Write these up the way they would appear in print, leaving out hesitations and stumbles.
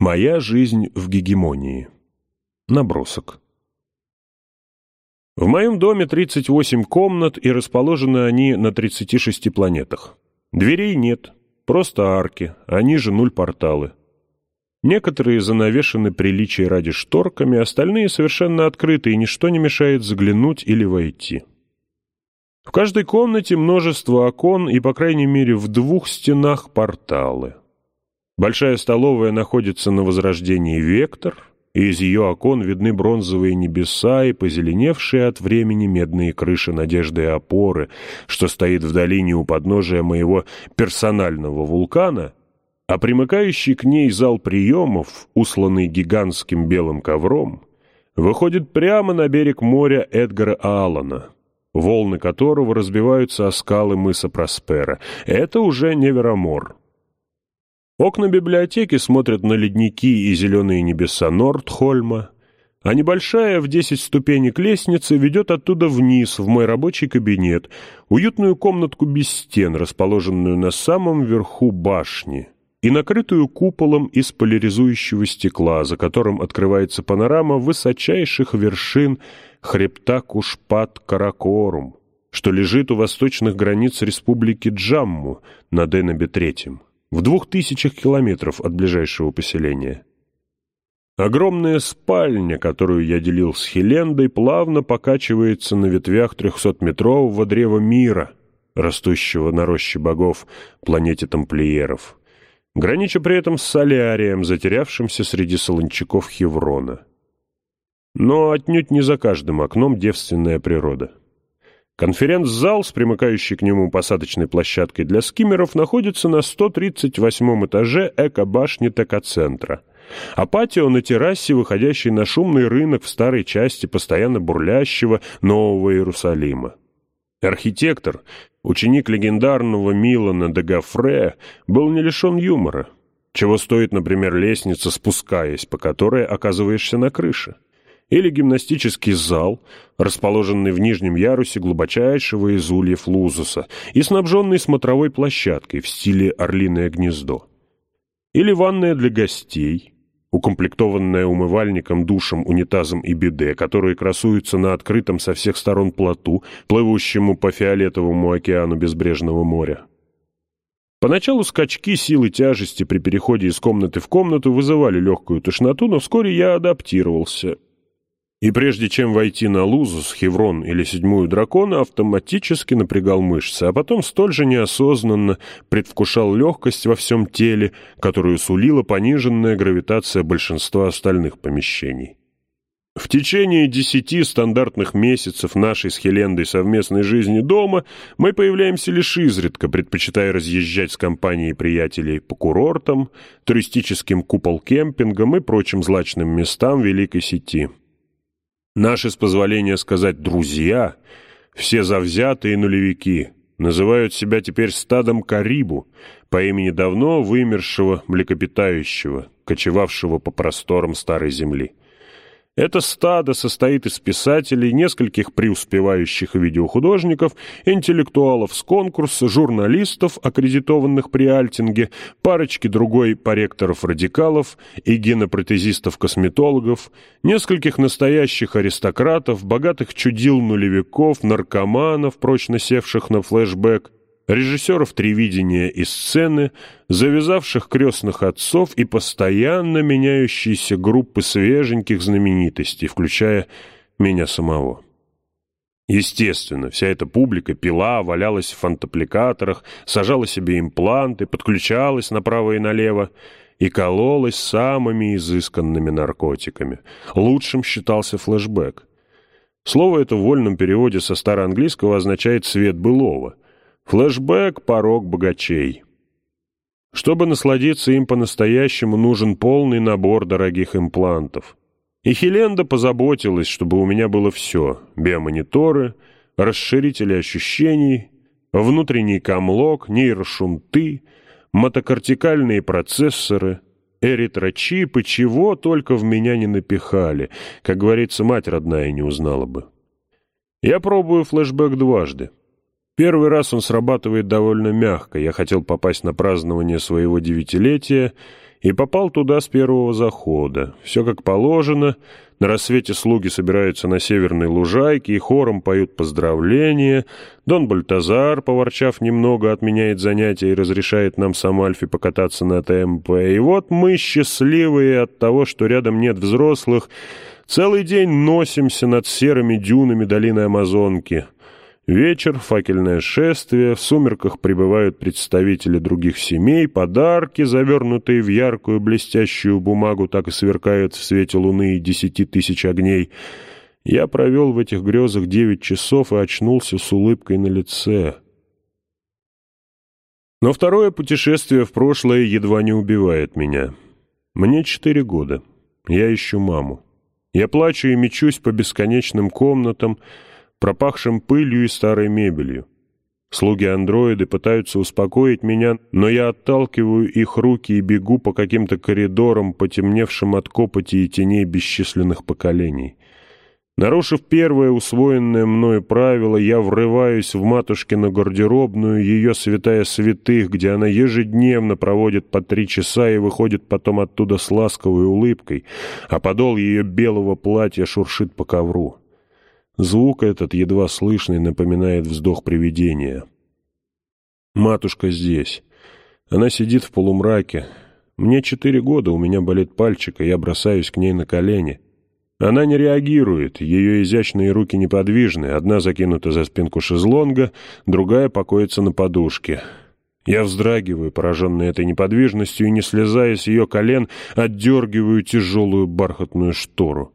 Моя жизнь в гегемонии. Набросок. В моем доме 38 комнат, и расположены они на 36 планетах. Дверей нет, просто арки, они же 0 порталы. Некоторые занавешены приличия ради шторками, остальные совершенно открыты, и ничто не мешает заглянуть или войти. В каждой комнате множество окон, и, по крайней мере, в 2 стенах порталы. Большая столовая находится на возрождении «Вектор», и из ее окон видны бронзовые небеса и позеленевшие от времени медные крыши «Надежды и опоры», что стоит в долине у подножия моего персонального вулкана, а примыкающий к ней зал приемов, усланный гигантским белым ковром, выходит прямо на берег моря Эдгара Аллана, волны которого разбиваются о скалы мыса Проспера. Это уже не Верамор. Окна библиотеки смотрят на ледники и зеленые небеса Нордхольма, а небольшая в 10 ступенек лестница ведет оттуда вниз, в мой рабочий кабинет, уютную комнатку без стен, расположенную на самом верху башни, и накрытую куполом из поляризующего стекла, за которым открывается панорама высочайших вершин хребта Кушпат-Каракорум, что лежит у восточных границ республики Джамму на Денебе-3, в 2000 километров от ближайшего поселения. Огромная спальня, которую я делил с Хелендой, плавно покачивается на ветвях 300-метрового древа мира, растущего на роще богов планете тамплиеров, гранича при этом с Солярием, затерявшимся среди солончаков Хеврона. Но отнюдь не за каждым окном девственная природа. Конференц-зал с примыкающей к нему посадочной площадкой для скиммеров находится на 138 этаже эко-башни Текоцентра, а патио на террасе, выходящей на шумный рынок в старой части постоянно бурлящего Нового Иерусалима. Архитектор, ученик легендарного Милана де Гоффре, был не лишен юмора, чего стоит, например, лестница, спускаясь по которой оказываешься на крыше, или гимнастический зал, расположенный в нижнем ярусе глубочайшего из ульев Лузуса и снабженный смотровой площадкой в стиле «Орлиное гнездо», или ванная для гостей, укомплектованная умывальником, душем, унитазом и биде, которые красуются на открытом со всех сторон плоту, плывущему по фиолетовому океану безбрежного моря. Поначалу скачки силы тяжести при переходе из комнаты в комнату вызывали легкую тошноту, но вскоре я адаптировался. И прежде чем войти на Лузус, Хеврон или Седьмую Дракона, автоматически напрягал мышцы, а потом столь же неосознанно предвкушал легкость во всем теле, которую сулила пониженная гравитация большинства остальных помещений. В течение 10 стандартных месяцев нашей с Хелендой совместной жизни дома мы появляемся лишь изредка, предпочитая разъезжать с компанией приятелей по курортам, туристическим купол-кемпингам и прочим злачным местам великой сети. Наши, с позволения сказать, друзья, все завзятые нулевики, называют себя теперь стадом Карибу по имени давно вымершего млекопитающего, кочевавшего по просторам Старой Земли. Это стадо состоит из писателей, нескольких преуспевающих видеохудожников, интеллектуалов с конкурса, журналистов, аккредитованных при Альтинге, парочки другой поректоров-радикалов и генопротезистов-косметологов, нескольких настоящих аристократов, богатых чудил-нулевиков, наркоманов, прочно севших на флешбэк, режиссеров телевидения и сцены, завязавших крестных отцов и постоянно меняющиеся группы свеженьких знаменитостей, включая меня самого. Естественно, вся эта публика пила, валялась в фантапликаторах, сажала себе импланты, подключалась направо и налево и кололась самыми изысканными наркотиками. Лучшим считался флешбэк. Слово это в вольном переводе со староанглийского означает «свет былого». Флэшбэк — порок богачей. Чтобы насладиться им по-настоящему, нужен полный набор дорогих имплантов. И Хеленда позаботилась, чтобы у меня было все: биомониторы, расширители ощущений, внутренний камлок, нейрошунты, мотокортикальные процессоры, эритрочипы, чего только в меня не напихали. Как говорится, мать родная не узнала бы. Я пробую флэшбэк дважды. Первый раз он срабатывает довольно мягко. Я хотел попасть на празднование своего 9-летия и попал туда с первого захода. Все как положено. На рассвете слуги собираются на северной лужайке и хором поют поздравления. Дон Бальтазар, поворчав немного, отменяет занятия и разрешает нам с Амальфи покататься на ТМП. И вот мы, счастливые от того, что рядом нет взрослых, целый день носимся над серыми дюнами долины Амазонки. Вечер, факельное шествие, в сумерках прибывают представители других семей, подарки, завернутые в яркую блестящую бумагу, так и сверкают в свете луны и 10 тысяч огней. Я провел в этих грезах 9 часов и очнулся с улыбкой на лице. Но второе путешествие в прошлое едва не убивает меня. Мне 4 года. Я ищу маму. Я плачу и мечусь по бесконечным комнатам, пропахшим пылью и старой мебелью. Слуги-андроиды пытаются успокоить меня, но я отталкиваю их руки и бегу по каким-то коридорам, потемневшим от копоти и теней бесчисленных поколений. Нарушив первое усвоенное мною правило, я врываюсь в матушкину гардеробную, ее святая святых, где она ежедневно проводит по 3 часа и выходит потом оттуда с ласковой улыбкой, а подол ее белого платья шуршит по ковру. Звук этот, едва слышный, напоминает вздох привидения. Матушка здесь. Она сидит в полумраке. Мне 4 года, у меня болит пальчик, и я бросаюсь к ней на колени. Она не реагирует, ее изящные руки неподвижны, одна закинута за спинку шезлонга, другая покоится на подушке. Я вздрагиваю, пораженный этой неподвижностью, и, не слезая с ее колен, отдергиваю тяжелую бархатную штору.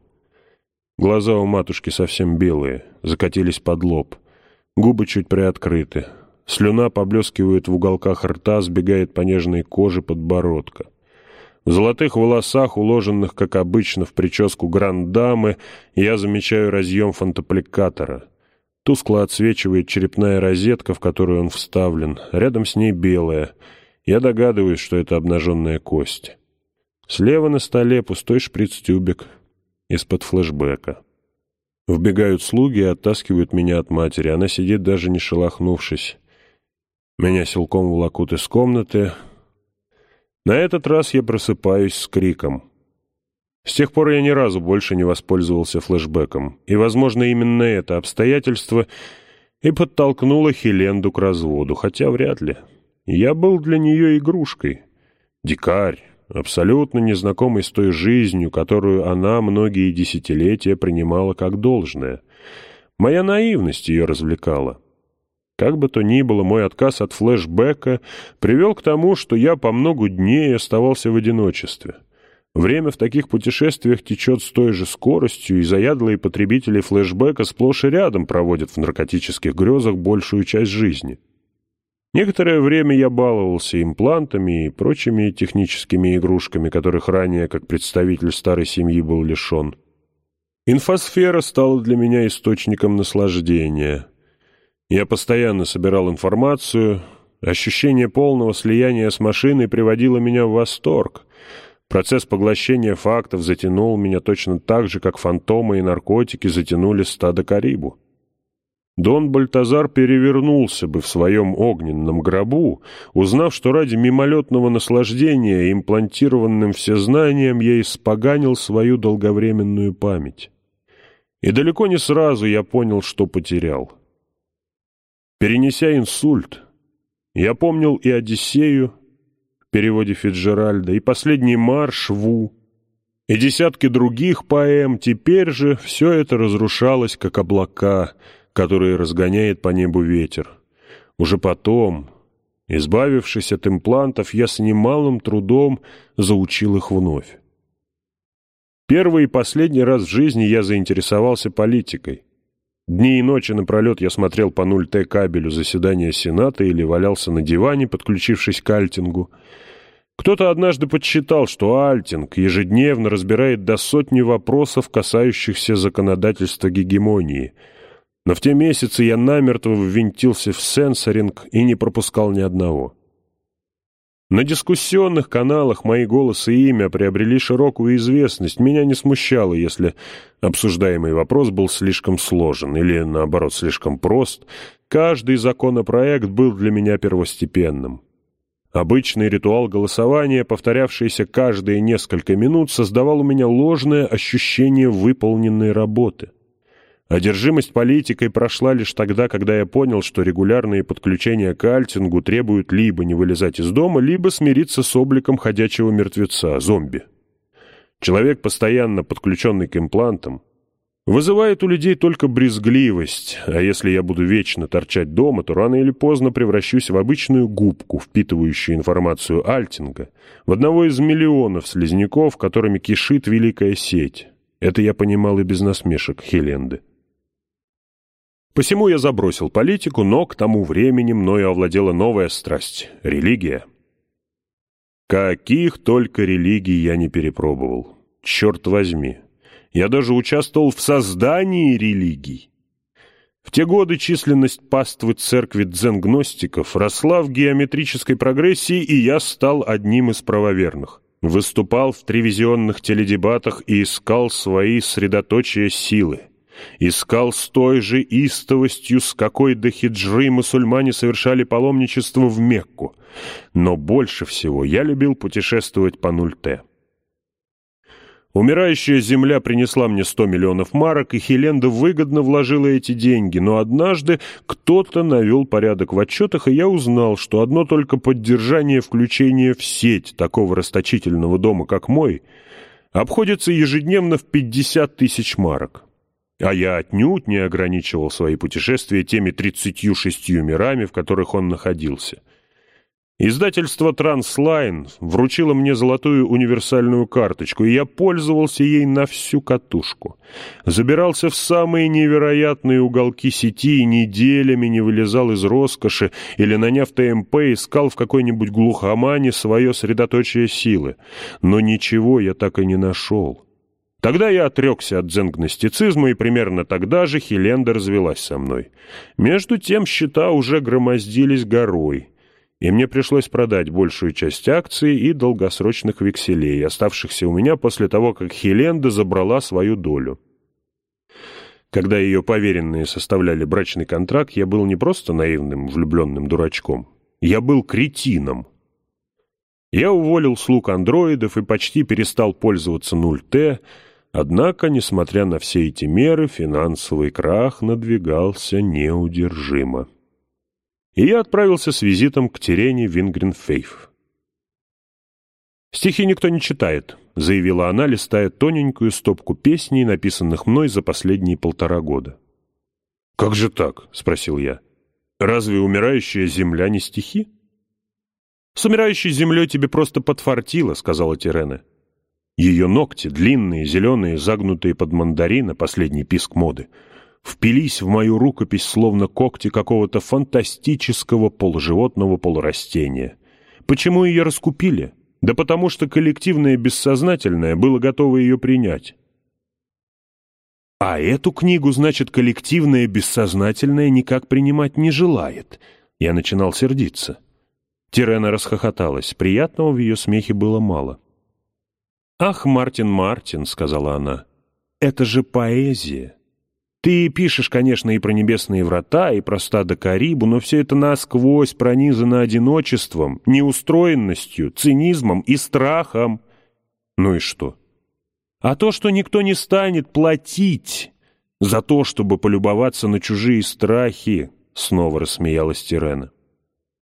Глаза у матушки совсем белые, закатились под лоб. Губы чуть приоткрыты. Слюна поблескивает в уголках рта, сбегает по нежной коже подбородка. В золотых волосах, уложенных, как обычно, в прическу гранд-дамы, я замечаю разъем фонтапликатора. Тускло отсвечивает черепная розетка, в которую он вставлен. Рядом с ней белая. Я догадываюсь, что это обнаженная кость. Слева на столе пустой шприц-тюбик из-под флешбека. Вбегают слуги и оттаскивают меня от матери. Она сидит, даже не шелохнувшись. Меня силком волокут из комнаты. На этот раз я просыпаюсь с криком. С тех пор я ни разу больше не воспользовался флешбеком. И, возможно, именно это обстоятельство и подтолкнуло Хеленду к разводу, хотя вряд ли. Я был для нее игрушкой. Дикарь, абсолютно незнакомый с той жизнью, которую она многие десятилетия принимала как должное. Моя наивность ее развлекала. Как бы то ни было, мой отказ от флешбека привел к тому, что я по много дней оставался в одиночестве. Время в таких путешествиях течет с той же скоростью, и заядлые потребители флешбека сплошь и рядом проводят в наркотических грезах большую часть жизни. Некоторое время я баловался имплантами и прочими техническими игрушками, которых ранее, как представитель старой семьи, был лишен. Инфосфера стала для меня источником наслаждения. Я постоянно собирал информацию. Ощущение полного слияния с машиной приводило меня в восторг. Процесс поглощения фактов затянул меня точно так же, как фантомы и наркотики затянули стадо Карибу. Дон Бальтазар перевернулся бы в своем огненном гробу, узнав, что ради мимолетного наслаждения, имплантированным всезнанием, я испоганил свою долговременную память. И далеко не сразу я понял, что потерял. Перенеся инсульт, я помнил и «Одиссею» в переводе Фицджеральда, и «Последний марш» Ву, и десятки других поэм. Теперь же все это разрушалось, как облака, которые разгоняет по небу ветер. Уже потом, избавившись от имплантов, я с немалым трудом заучил их вновь. Первый и последний раз в жизни я заинтересовался политикой. Дни и ночи напролет я смотрел по 0Т кабелю заседания Сената или валялся на диване, подключившись к Альтингу. Кто-то однажды подсчитал, что Альтинг ежедневно разбирает до 100 вопросов, касающихся законодательства гегемонии. Но в те месяцы я намертво ввинтился в сенсоринг и не пропускал ни одного. На дискуссионных каналах мои голос и имя приобрели широкую известность. Меня не смущало, если обсуждаемый вопрос был слишком сложен или, наоборот, слишком прост. Каждый законопроект был для меня первостепенным. Обычный ритуал голосования, повторявшийся каждые несколько минут, создавал у меня ложное ощущение выполненной работы. Одержимость политикой прошла лишь тогда, когда я понял, что регулярные подключения к альтингу требуют либо не вылезать из дома, либо смириться с обликом ходячего мертвеца, зомби. Человек, постоянно подключенный к имплантам, вызывает у людей только брезгливость, а если я буду вечно торчать дома, то рано или поздно превращусь в обычную губку, впитывающую информацию альтинга, в одного из миллионов слизняков, которыми кишит великая сеть. Это я понимал и без насмешек Хеленды. Посему я забросил политику, но к тому времени мною овладела новая страсть — религия. Каких только религий я не перепробовал. Черт возьми. Я даже участвовал в создании религий. В те годы численность паствы церкви дзен-гностиков росла в геометрической прогрессии, и я стал одним из правоверных. Выступал в телевизионных теледебатах и искал свои средоточия силы. Искал с той же истовостью, с какой до хиджры мусульмане совершали паломничество в Мекку. Но больше всего я любил путешествовать по 0Т. Умирающая земля принесла мне 100 миллионов марок, и Хеленда выгодно вложила эти деньги, но однажды кто-то навел порядок в отчетах, и я узнал, что одно только поддержание включения в сеть такого расточительного дома, как мой, обходится ежедневно в 50 тысяч марок. А я отнюдь не ограничивал свои путешествия теми 36 мирами, в которых он находился. Издательство «Транслайн» вручило мне золотую универсальную карточку, и я пользовался ей на всю катушку. Забирался в самые невероятные уголки сети и неделями не вылезал из роскоши или, наняв ТМП, искал в какой-нибудь глухомане свое средоточие силы. Но ничего я так и не нашел. Тогда я отрекся от дзен-гностицизма, и примерно тогда же Хеленда развелась со мной. Между тем счета уже громоздились горой, и мне пришлось продать большую часть акций и долгосрочных векселей, оставшихся у меня после того, как Хеленда забрала свою долю. Когда ее поверенные составляли брачный контракт, я был не просто наивным влюбленным дурачком, я был кретином. Я уволил слуг андроидов и почти перестал пользоваться 0Т, однако, несмотря на все эти меры, финансовый крах надвигался неудержимо. И я отправился с визитом к Терене Вингренфейф. «Стихи никто не читает», — заявила она, листая тоненькую стопку песней, написанных мной за последние 1,5 года. «Как же так?» — спросил я. «Разве умирающая земля не стихи?» «С умирающей землей тебе просто подфартило», — сказала Терена. Ее ногти, длинные, зеленые, загнутые под мандарина, последний писк моды, впились в мою рукопись, словно когти какого-то фантастического полуживотного полурастения. Почему ее раскупили? Да потому что коллективное бессознательное было готово ее принять. А эту книгу, значит, коллективное бессознательное никак принимать не желает. Я начинал сердиться. Терена расхохоталась. Приятного в ее смехе было мало. «Ах, Мартин, Мартин», — сказала она, — «это же поэзия. Ты пишешь, конечно, и про небесные врата, и про стадо Карибу, но все это насквозь пронизано одиночеством, неустроенностью, цинизмом и страхом». «Ну и что?» «А то, что никто не станет платить за то, чтобы полюбоваться на чужие страхи», — снова рассмеялась Терена.